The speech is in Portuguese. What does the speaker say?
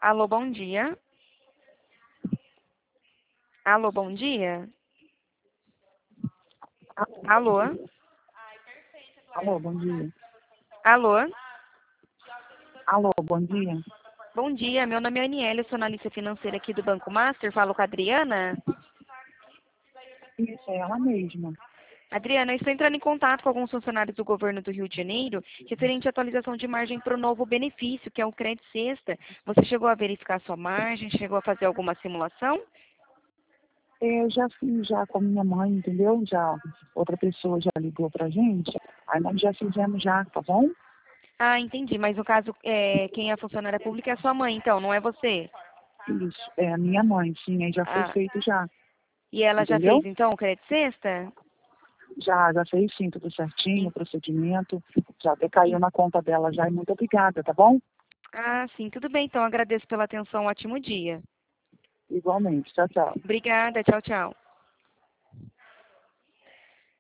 Alô, bom dia. Alô, bom dia. Alô? Alô, bom dia. Alô? Alô, bom dia. Bom dia, meu nome é Aniele, eu sou analista financeira aqui do Banco Master, falo com a Adriana. Isso, é ela mesma. Adriana, eu estou entrando em contato com alguns funcionários do governo do Rio de Janeiro, referente à atualização de margem para o novo benefício, que é o Crédito Sexta. Você chegou a verificar sua margem, chegou a fazer alguma simulação? Eu já fiz já com a minha mãe, entendeu? Já outra pessoa já ligou pra gente. Aí nós já fizemos já, tá bom? Ah, entendi, mas no caso, quem é funcionária pública é a sua mãe, então, não é você? Isso, é a minha mãe, sim, aí já foi Ah, feito já, e ela já entendeu? fez, então, o Crédito Sexta? Já fez sim, tudo certinho, o procedimento. Já até caiu na conta dela já, e muito obrigada, tá bom? Ah, sim, tudo bem, então, agradeço pela atenção, ótimo dia. Igualmente, tchau, tchau. Obrigada, tchau, tchau.